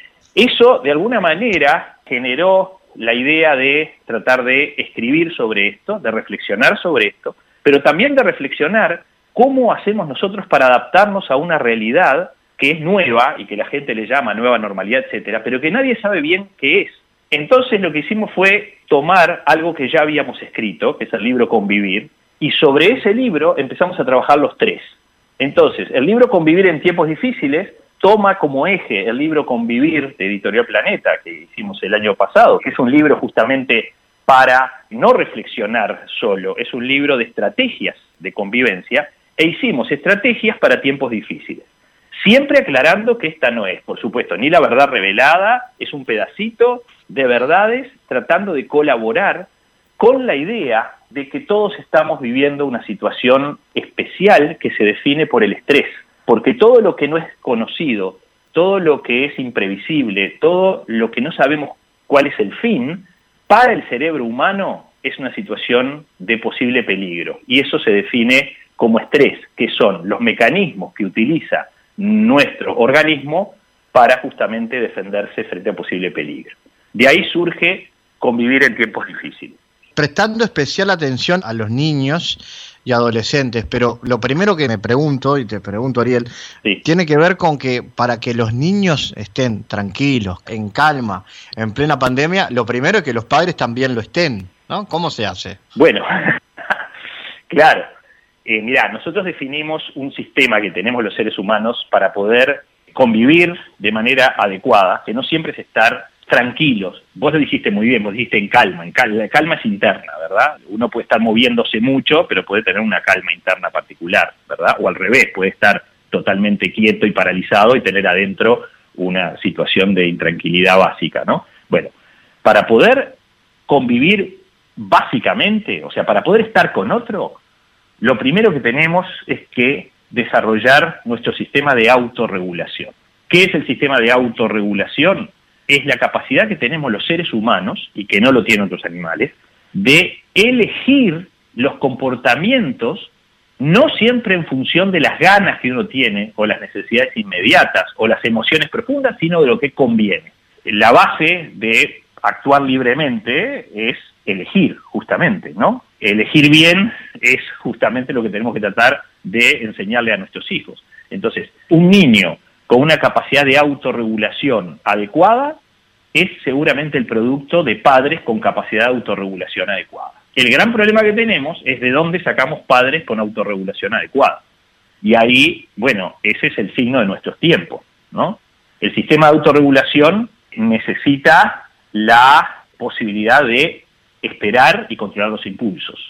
Eso, de alguna manera, generó la idea de tratar de escribir sobre esto, de reflexionar sobre esto, pero también de reflexionar cómo hacemos nosotros para adaptarnos a una realidad que es nueva y que la gente le llama nueva normalidad, etcétera, pero que nadie sabe bien qué es. Entonces lo que hicimos fue tomar algo que ya habíamos escrito, que es el libro Convivir, y sobre ese libro empezamos a trabajar los tres. Entonces, el libro Convivir en tiempos difíciles toma como eje el libro Convivir de Editorial Planeta, que hicimos el año pasado, que es un libro justamente para no reflexionar solo, es un libro de estrategias de convivencia, e hicimos estrategias para tiempos difíciles. Siempre aclarando que esta no es, por supuesto, ni la verdad revelada, es un pedacito de verdades tratando de colaborar con la idea de que todos estamos viviendo una situación especial que se define por el estrés, porque todo lo que no es conocido, todo lo que es imprevisible, todo lo que no sabemos cuál es el fin, para el cerebro humano es una situación de posible peligro, y eso se define como estrés, que son los mecanismos que utiliza nuestro organismo para justamente defenderse frente a posible peligro. De ahí surge Convivir en tiempos difíciles. Prestando especial atención a los niños y adolescentes, pero lo primero que me pregunto, y te pregunto, Ariel, sí, tiene que ver con que para que los niños estén tranquilos, en calma, en plena pandemia, lo primero es que los padres también lo estén, ¿no? ¿Cómo se hace? Bueno, claro. Eh, mirá, nosotros definimos un sistema que tenemos los seres humanos para poder convivir de manera adecuada, que no siempre es estar tranquilos. Vos lo dijiste muy bien, vos dijiste en calma, en calma, la calma es interna, ¿verdad? Uno puede estar moviéndose mucho, pero puede tener una calma interna particular, ¿verdad? O al revés, puede estar totalmente quieto y paralizado y tener adentro una situación de intranquilidad básica, ¿no? Bueno, para poder convivir básicamente, o sea, para poder estar con otro, lo primero que tenemos es que desarrollar nuestro sistema de autorregulación. ¿Qué es el sistema de autorregulación? Es la capacidad que tenemos los seres humanos, y que no lo tienen otros animales, de elegir los comportamientos, no siempre en función de las ganas que uno tiene, o las necesidades inmediatas, o las emociones profundas, sino de lo que conviene. La base de actuar libremente es elegir, justamente, ¿no? Elegir bien es justamente lo que tenemos que tratar de enseñarle a nuestros hijos. Entonces, un niño con una capacidad de autorregulación adecuada es seguramente el producto de padres con capacidad de autorregulación adecuada. El gran problema que tenemos es de dónde sacamos padres con autorregulación adecuada. Y ahí, bueno, ese es el signo de nuestros tiempos, ¿no? El sistema de autorregulación necesita la posibilidad de esperar y controlar los impulsos.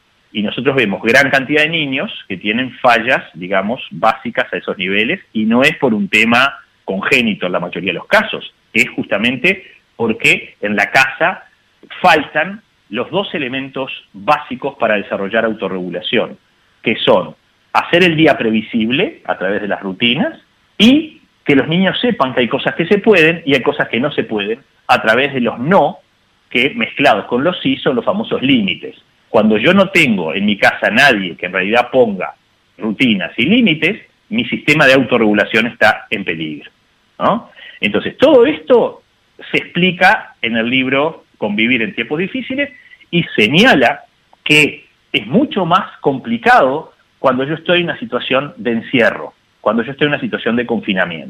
Y nosotros vemos gran cantidad de niños que tienen fallas, digamos, básicas a esos niveles, y no es por un tema congénito en la mayoría de los casos, es justamente porque en la casa faltan los dos elementos básicos para desarrollar autorregulación, que son hacer el día previsible a través de las rutinas y que los niños sepan que hay cosas que se pueden y hay cosas que no se pueden a través de los no, que mezclados con los sí son los famosos límites. Cuando yo no tengo en mi casa nadie que en realidad ponga rutinas y límites, mi sistema de autorregulación está en peligro, ¿no? Entonces, todo esto se explica en el libro Convivir en tiempos difíciles y señala que es mucho más complicado cuando yo estoy en una situación de encierro, cuando yo estoy en una situación de confinamiento.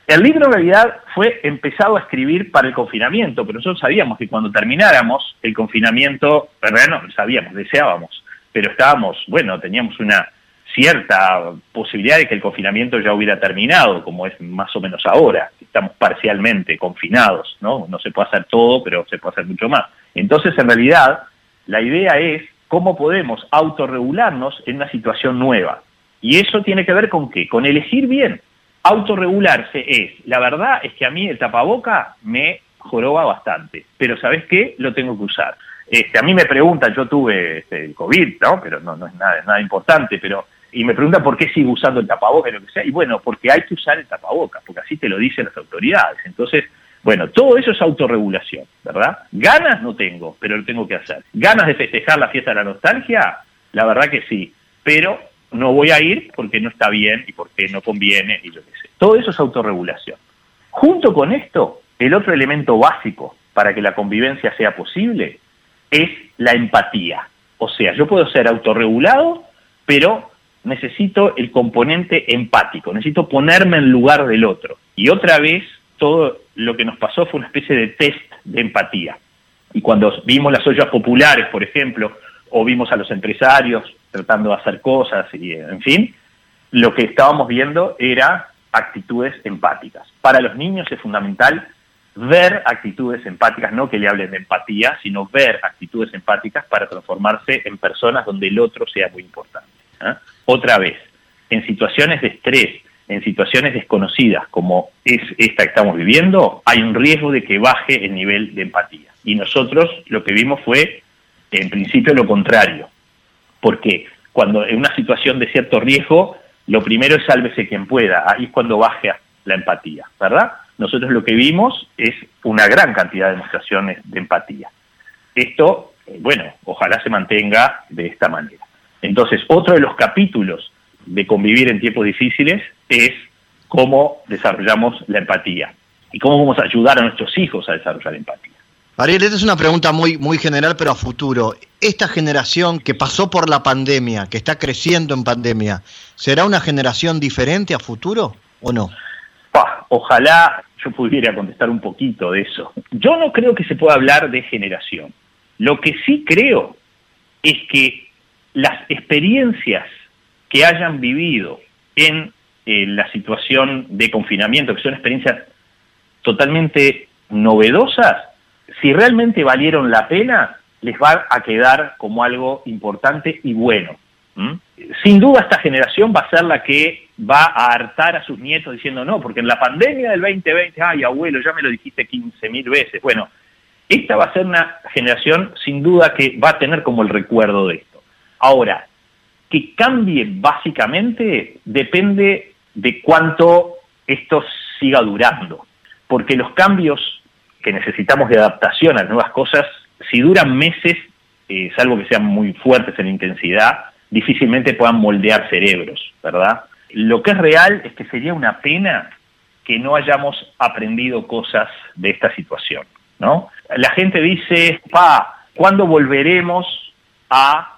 El libro en realidad fue empezado a escribir para el confinamiento, pero nosotros sabíamos que cuando termináramos el confinamiento, verdad, no sabíamos, deseábamos, pero estábamos, bueno, teníamos una cierta posibilidad de que el confinamiento ya hubiera terminado, como es más o menos ahora. Estamos parcialmente confinados, ¿no? No se puede hacer todo, pero se puede hacer mucho más. Entonces, en realidad, la idea es cómo podemos autorregularnos en una situación nueva. Y eso tiene que ver con ¿qué? Con elegir bien. Autorregularse es, la verdad es que a mí el tapaboca me joroba bastante, pero ¿sabes qué? Lo tengo que usar. Este, a mí me preguntan, yo tuve este, el COVID, ¿no? Pero no, no es nada, nada importante, pero y me preguntan por qué sigo usando el tapabocas, lo que sea, y bueno, porque hay que usar el tapabocas, porque así te lo dicen las autoridades. Entonces, bueno, todo eso es autorregulación, ¿verdad? Ganas no tengo, pero lo tengo que hacer. Ganas de festejar la fiesta de la nostalgia, la verdad que sí, pero no voy a ir porque no está bien y porque no conviene y yo qué sé. Todo eso es autorregulación. Junto con esto, el otro elemento básico para que la convivencia sea posible es la empatía. O sea, yo puedo ser autorregulado, pero necesito el componente empático, necesito ponerme en lugar del otro. Y otra vez, todo lo que nos pasó fue una especie de test de empatía. Y cuando vimos las ollas populares, por ejemplo, o vimos a los empresarios tratando de hacer cosas, y en fin, lo que estábamos viendo era actitudes empáticas. Para los niños es fundamental ver actitudes empáticas, no que le hablen de empatía, sino ver actitudes empáticas para transformarse en personas donde el otro sea muy importante. ¿eh? Otra vez, en situaciones de estrés, en situaciones desconocidas como es esta que estamos viviendo, hay un riesgo de que baje el nivel de empatía. Y nosotros lo que vimos fue, en principio, lo contrario. Porque cuando en una situación de cierto riesgo, lo primero es sálvese quien pueda, ahí es cuando baja la empatía, ¿verdad? Nosotros lo que vimos es una gran cantidad de demostraciones de empatía. Esto, bueno, ojalá se mantenga de esta manera. Entonces, otro de los capítulos de convivir en tiempos difíciles es cómo desarrollamos la empatía y cómo vamos a ayudar a nuestros hijos a desarrollar empatía. Ariel, esta es una pregunta muy, muy general, pero a futuro. ¿Esta generación que pasó por la pandemia, que está creciendo en pandemia, será una generación diferente a futuro o no? Bah, ojalá yo pudiera contestar un poquito de eso. Yo no creo que se pueda hablar de generación. Lo que sí creo es que las experiencias que hayan vivido en eh, la situación de confinamiento, que son experiencias totalmente novedosas, si realmente valieron la pena, les va a quedar como algo importante y bueno. ¿Mm? Sin duda esta generación va a ser la que va a hartar a sus nietos diciendo no, porque en la pandemia del veinte veinte, ay abuelo, ya me lo dijiste quince mil veces. Bueno, esta va a ser una generación sin duda que va a tener como el recuerdo de esto. Ahora, que cambie básicamente depende de cuánto esto siga durando, porque los cambios que necesitamos de adaptación a las nuevas cosas, si duran meses, eh, salvo que sean muy fuertes en intensidad, difícilmente puedan moldear cerebros, ¿verdad? Lo que es real es que sería una pena que no hayamos aprendido cosas de esta situación, ¿no? La gente dice, pa, ¿cuándo volveremos a...?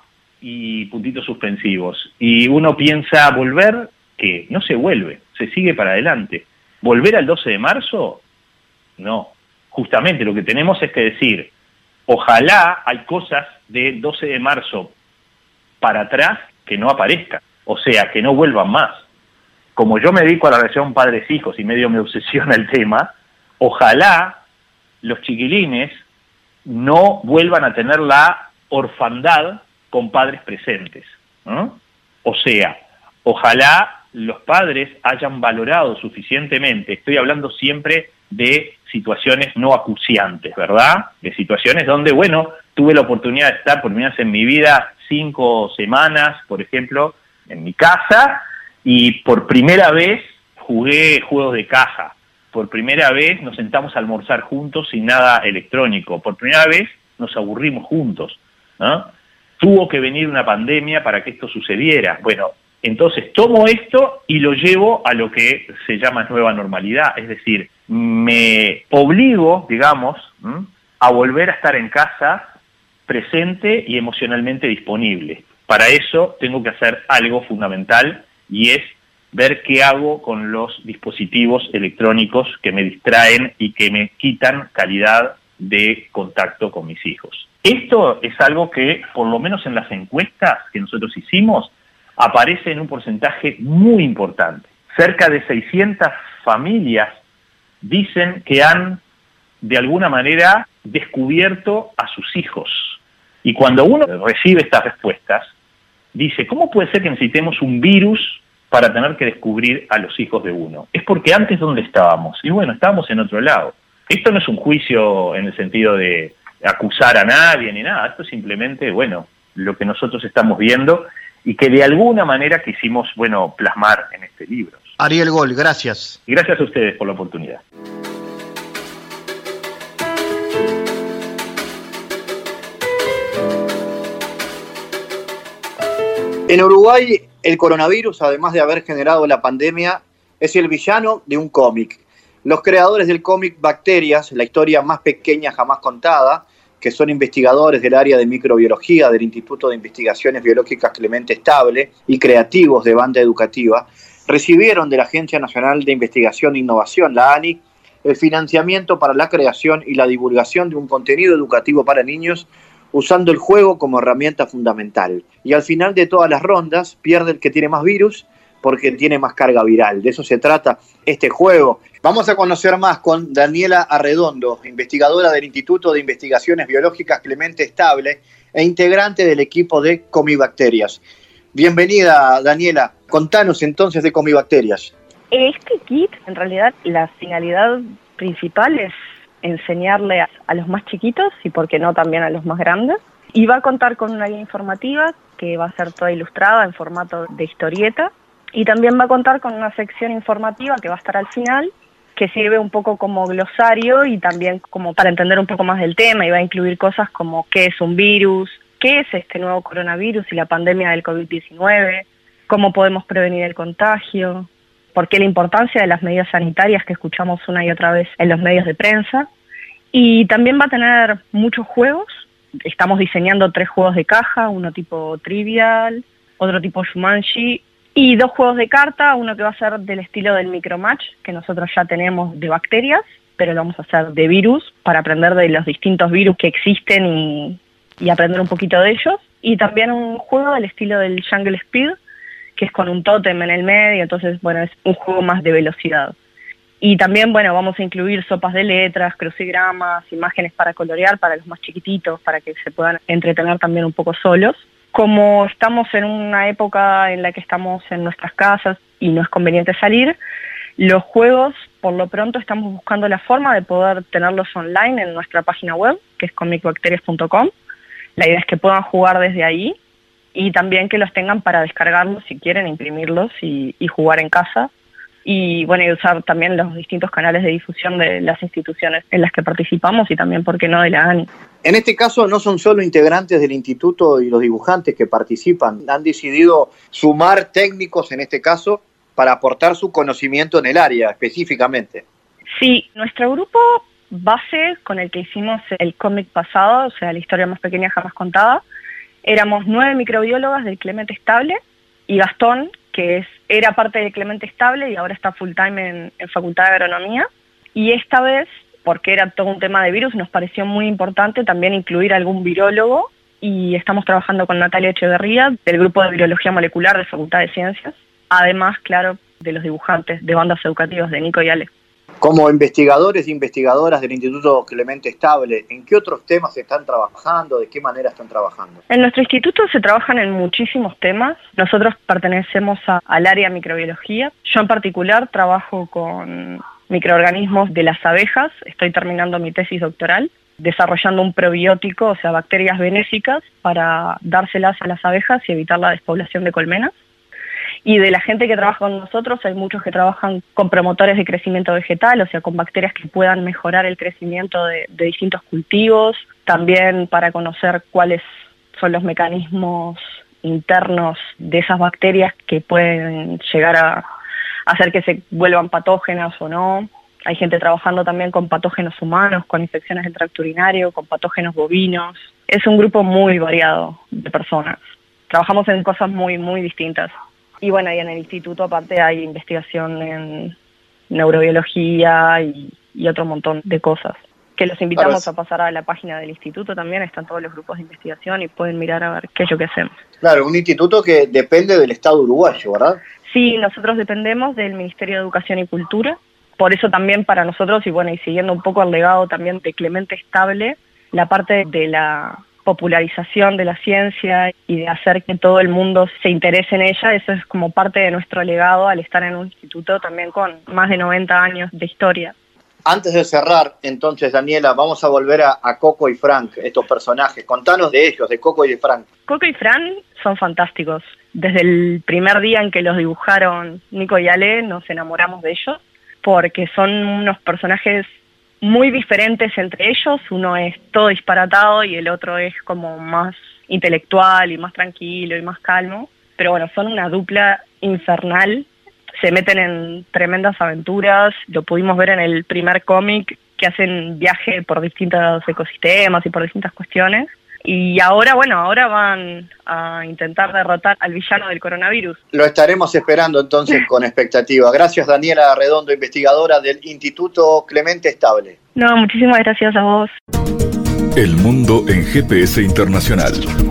Y puntitos suspensivos. Y uno piensa, ¿volver? ¿Qué? No se vuelve, se sigue para adelante. ¿Volver al doce de marzo? No. Justamente lo que tenemos es que decir, ojalá hay cosas del doce de marzo para atrás que no aparezcan, o sea, que no vuelvan más. Como yo me dedico a la relación padres-hijos y medio me obsesiona el tema, ojalá los chiquilines no vuelvan a tener la orfandad con padres presentes, ¿no? O sea, ojalá los padres hayan valorado suficientemente, estoy hablando siempre de situaciones no acuciantes, ¿verdad? De situaciones donde, bueno, tuve la oportunidad de estar por primera vez en mi vida cinco semanas, por ejemplo, en mi casa, y por primera vez jugué juegos de caja, por primera vez nos sentamos a almorzar juntos sin nada electrónico, por primera vez nos aburrimos juntos, ¿no? Tuvo que venir una pandemia para que esto sucediera. Bueno, entonces tomo esto y lo llevo a lo que se llama nueva normalidad, es decir, me obligo, digamos, ¿m? a volver a estar en casa presente y emocionalmente disponible. Para eso tengo que hacer algo fundamental y es ver qué hago con los dispositivos electrónicos que me distraen y que me quitan calidad de contacto con mis hijos. Esto es algo que, por lo menos en las encuestas que nosotros hicimos, aparece en un porcentaje muy importante. Cerca de seiscientas familias dicen que han, de alguna manera, descubierto a sus hijos. Y cuando uno recibe estas respuestas, dice, ¿cómo puede ser que necesitemos un virus para tener que descubrir a los hijos de uno? Es porque antes, ¿dónde estábamos? Y bueno, estábamos en otro lado. Esto no es un juicio en el sentido de acusar a nadie ni nada. Esto es simplemente, bueno, lo que nosotros estamos viendo y que de alguna manera quisimos, bueno, plasmar en este libro. Ariel Gol, gracias. Y gracias a ustedes por la oportunidad. En Uruguay, el coronavirus, además de haber generado la pandemia, es el villano de un cómic. Los creadores del cómic Bacterias, la historia más pequeña jamás contada, que son investigadores del área de microbiología del Instituto de Investigaciones Biológicas Clemente Estable y creativos de Banda Educativa, recibieron de la Agencia Nacional de Investigación e Innovación, la A N I, el financiamiento para la creación y la divulgación de un contenido educativo para niños usando el juego como herramienta fundamental. Y al final de todas las rondas pierde el que tiene más virus porque tiene más carga viral. De eso se trata este juego. Vamos a conocer más con Daniela Arredondo, investigadora del Instituto de Investigaciones Biológicas Clemente Estable e integrante del equipo de Comibacterias. Bienvenida, Daniela. Contanos entonces de Comibacterias. Este kit, en realidad, la finalidad principal es enseñarle a, a los más chiquitos y, por qué no, también a los más grandes. Y va a contar con una guía informativa que va a ser toda ilustrada en formato de historieta. Y también va a contar con una sección informativa que va a estar al final, que sirve un poco como glosario y también como para entender un poco más del tema, y va a incluir cosas como qué es un virus, qué es este nuevo coronavirus y la pandemia del COVID diecinueve, cómo podemos prevenir el contagio, por qué la importancia de las medidas sanitarias que escuchamos una y otra vez en los medios de prensa. Y también va a tener muchos juegos. Estamos diseñando tres juegos de caja, uno tipo Trivial, otro tipo Shumanji, y dos juegos de carta, uno que va a ser del estilo del Micromatch, que nosotros ya tenemos de bacterias, pero lo vamos a hacer de virus, para aprender de los distintos virus que existen y, y aprender un poquito de ellos. Y también un juego del estilo del Jungle Speed, que es con un tótem en el medio, entonces, bueno, es un juego más de velocidad. Y también, bueno, vamos a incluir sopas de letras, crucigramas, imágenes para colorear para los más chiquititos, para que se puedan entretener también un poco solos. Como estamos en una época en la que estamos en nuestras casas y no es conveniente salir, los juegos, por lo pronto, estamos buscando la forma de poder tenerlos online en nuestra página web, que es comicbacterias punto com. La idea es que puedan jugar desde ahí y también que los tengan para descargarlos si quieren, imprimirlos y, y jugar en casa. Y bueno, y usar también los distintos canales de difusión de las instituciones en las que participamos y también, ¿por qué no?, de la A N I. En este caso no son solo integrantes del instituto y los dibujantes que participan, han decidido sumar técnicos en este caso para aportar su conocimiento en el área específicamente. Sí, nuestro grupo base con el que hicimos el cómic pasado, o sea, la historia más pequeña jamás contada, éramos nueve microbiólogas del Clemente Estable y Gastón, que es, era parte del Clemente Estable y ahora está full time en, en Facultad de Agronomía. Y esta vez, porque era todo un tema de virus, nos pareció muy importante también incluir algún virólogo, y estamos trabajando con Natalia Echeverría del grupo de Virología Molecular de Facultad de Ciencias, además, claro, de los dibujantes de bandas educativas de Nico y Ale. Como investigadores e investigadoras del Instituto Clemente Estable, ¿en qué otros temas están trabajando? ¿De qué manera están trabajando? En nuestro instituto se trabajan en muchísimos temas. Nosotros pertenecemos a, al área microbiología. Yo en particular trabajo con microorganismos de las abejas. Estoy terminando mi tesis doctoral, desarrollando un probiótico, o sea, bacterias benéficas, para dárselas a las abejas y evitar la despoblación de colmenas. Y de la gente que trabaja con nosotros, hay muchos que trabajan con promotores de crecimiento vegetal, o sea, con bacterias que puedan mejorar el crecimiento de, de distintos cultivos, también para conocer cuáles son los mecanismos internos de esas bacterias que pueden llegar a hacer que se vuelvan patógenas o no. Hay gente trabajando también con patógenos humanos, con infecciones del tracto urinario, con patógenos bovinos. Es un grupo muy variado de personas. Trabajamos en cosas muy, muy distintas. Y bueno, y en el instituto aparte hay investigación en neurobiología y, y otro montón de cosas. Que los invitamos claro. a pasar a la página del instituto también, están todos los grupos de investigación y pueden mirar a ver qué es lo que hacemos. Claro, un instituto que depende del Estado uruguayo, ¿verdad? Sí, nosotros dependemos del Ministerio de Educación y Cultura, por eso también para nosotros, y bueno, y siguiendo un poco el legado también de Clemente Estable, la parte de la popularización de la ciencia y de hacer que todo el mundo se interese en ella, eso es como parte de nuestro legado al estar en un instituto también con más de noventa años de historia. Antes de cerrar, entonces, Daniela, vamos a volver a, a Coco y Frank, estos personajes. Contanos de ellos, de Coco y de Frank. Coco y Frank son fantásticos. Desde el primer día en que los dibujaron Nico y Ale, nos enamoramos de ellos, porque son unos personajes muy diferentes entre ellos. Uno es todo disparatado y el otro es como más intelectual y más tranquilo y más calmo. Pero bueno, son una dupla infernal. Se meten en tremendas aventuras, lo pudimos ver en el primer cómic, que hacen viaje por distintos ecosistemas y por distintas cuestiones. Y ahora, bueno, ahora van a intentar derrotar al villano del coronavirus. Lo estaremos esperando entonces con expectativa. Gracias, Daniela Redondo, investigadora del Instituto Clemente Estable. No, muchísimas gracias a vos. El mundo en G P S Internacional.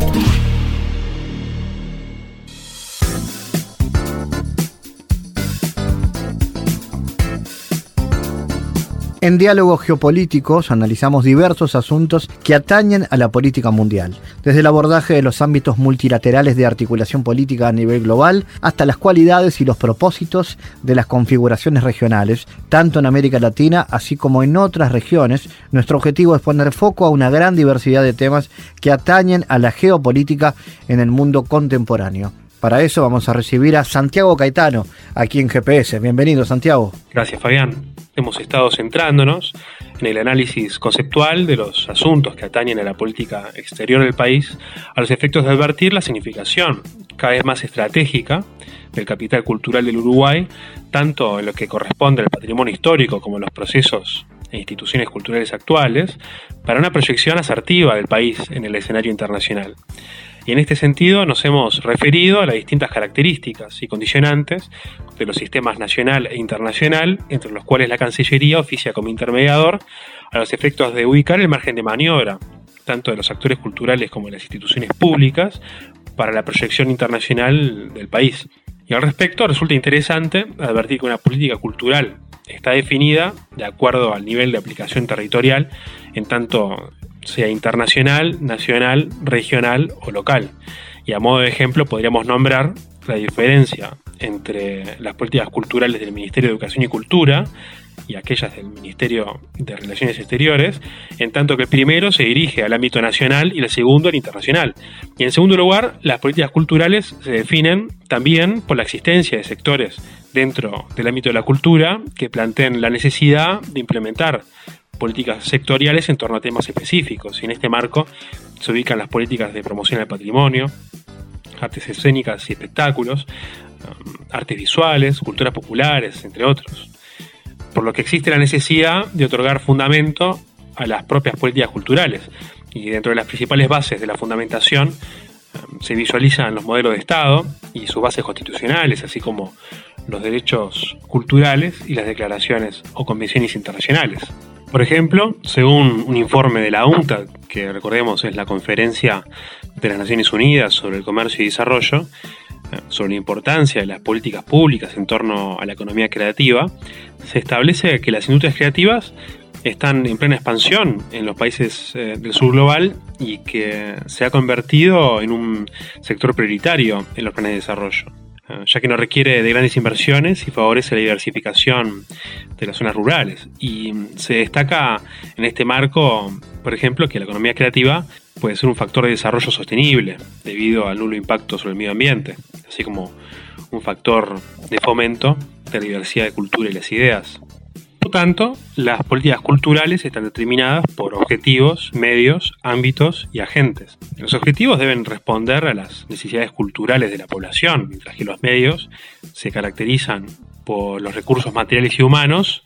En Diálogos Geopolíticos analizamos diversos asuntos que atañen a la política mundial, desde el abordaje de los ámbitos multilaterales de articulación política a nivel global hasta las cualidades y los propósitos de las configuraciones regionales, tanto en América Latina así como en otras regiones. Nuestro objetivo es poner foco a una gran diversidad de temas que atañen a la geopolítica en el mundo contemporáneo. Para eso vamos a recibir a Santiago Caetano, aquí en G P S. Bienvenido, Santiago. Gracias, Fabián. Hemos estado centrándonos en el análisis conceptual de los asuntos que atañen a la política exterior del país, a los efectos de advertir la significación cada vez más estratégica del capital cultural del Uruguay, tanto en lo que corresponde al patrimonio histórico como en los procesos e instituciones culturales actuales, para una proyección asertiva del país en el escenario internacional. Y en este sentido nos hemos referido a las distintas características y condicionantes de los sistemas nacional e internacional, entre los cuales la Cancillería oficia como intermediador a los efectos de ubicar el margen de maniobra, tanto de los actores culturales como de las instituciones públicas, para la proyección internacional del país. Y al respecto resulta interesante advertir que una política cultural está definida de acuerdo al nivel de aplicación territorial, en tanto sea internacional, nacional, regional o local. Y a modo de ejemplo podríamos nombrar la diferencia entre las políticas culturales del Ministerio de Educación y Cultura y aquellas del Ministerio de Relaciones Exteriores, en tanto que el primero se dirige al ámbito nacional y el segundo al internacional. Y en segundo lugar, las políticas culturales se definen también por la existencia de sectores dentro del ámbito de la cultura que planteen la necesidad de implementar políticas sectoriales en torno a temas específicos, y en este marco se ubican las políticas de promoción del patrimonio, artes escénicas y espectáculos, um, artes visuales, culturas populares, entre otros. Por lo que existe la necesidad de otorgar fundamento a las propias políticas culturales, y dentro de las principales bases de la fundamentación um, se visualizan los modelos de Estado y sus bases constitucionales, así como los derechos culturales y las declaraciones o convenciones internacionales. Por ejemplo, según un informe de la UNCTAD, que recordemos es la Conferencia de las Naciones Unidas sobre el Comercio y Desarrollo, sobre la importancia de las políticas públicas en torno a la economía creativa, se establece que las industrias creativas están en plena expansión en los países del sur global y que se ha convertido en un sector prioritario en los planes de desarrollo, ya que no requiere de grandes inversiones y favorece la diversificación de las zonas rurales. Y se destaca en este marco, por ejemplo, que la economía creativa puede ser un factor de desarrollo sostenible debido al nulo impacto sobre el medio ambiente, así como un factor de fomento de la diversidad de cultura y las ideas. Por tanto, las políticas culturales están determinadas por objetivos, medios, ámbitos y agentes. Los objetivos deben responder a las necesidades culturales de la población, mientras que los medios se caracterizan por los recursos materiales y humanos,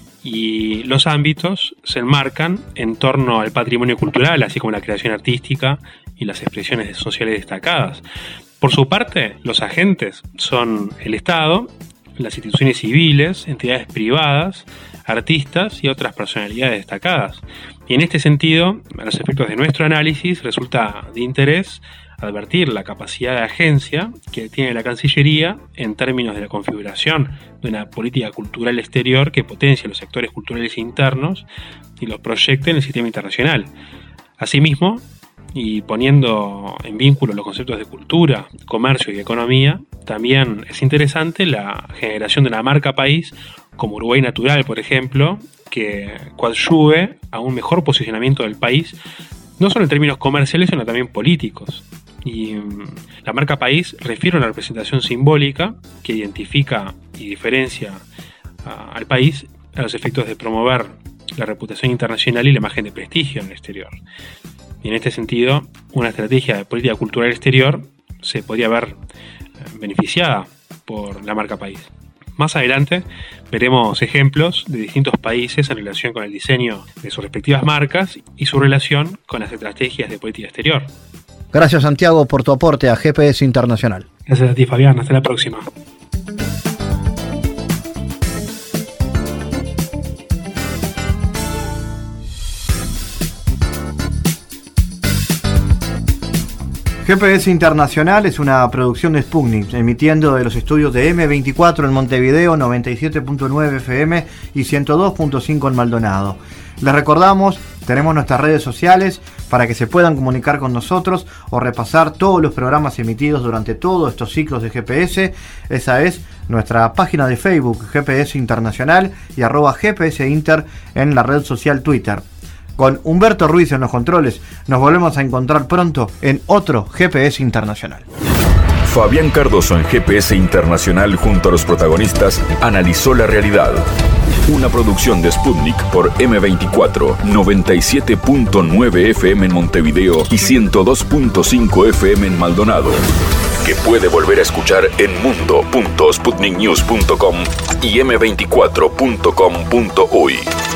y los ámbitos se enmarcan en torno al patrimonio cultural, así como la creación artística y las expresiones sociales destacadas. Por su parte, los agentes son el Estado, las instituciones civiles, entidades privadas, artistas y otras personalidades destacadas. Y en este sentido, a los efectos de nuestro análisis, resulta de interés advertir la capacidad de agencia que tiene la Cancillería en términos de la configuración de una política cultural exterior que potencie los sectores culturales internos y los proyecte en el sistema internacional. Asimismo, y poniendo en vínculo los conceptos de cultura, comercio y economía, también es interesante la generación de una marca país como Uruguay Natural, por ejemplo, que coadyuve a un mejor posicionamiento del país, no solo en términos comerciales, sino también políticos. Y la marca país refiere a una representación simbólica que identifica y diferencia a, al país a los efectos de promover la reputación internacional y la imagen de prestigio en el exterior. Y en este sentido, una estrategia de política cultural exterior se podría ver beneficiada por la marca país. Más adelante veremos ejemplos de distintos países en relación con el diseño de sus respectivas marcas y su relación con las estrategias de política exterior. Gracias, Santiago, por tu aporte a G P S Internacional. Gracias a ti, Fabián. Hasta la próxima. G P S Internacional es una producción de Sputnik, emitiendo de los estudios de eme veinticuatro en Montevideo, noventa y siete punto nueve F M y ciento dos punto cinco en Maldonado. Les recordamos, tenemos nuestras redes sociales para que se puedan comunicar con nosotros o repasar todos los programas emitidos durante todos estos ciclos de G P S. Esa es nuestra página de Facebook, G P S Internacional, y arroba G P S Inter en la red social Twitter. Con Humberto Ruiz en los controles, nos volvemos a encontrar pronto en otro G P S Internacional. Fabián Cardoso en G P S Internacional junto a los protagonistas analizó la realidad. Una producción de Sputnik por eme veinticuatro, noventa y siete punto nueve F M en Montevideo y ciento dos punto cinco F M en Maldonado. Que puede volver a escuchar en mundo punto sputnik news punto com y eme veinticuatro punto com punto uy.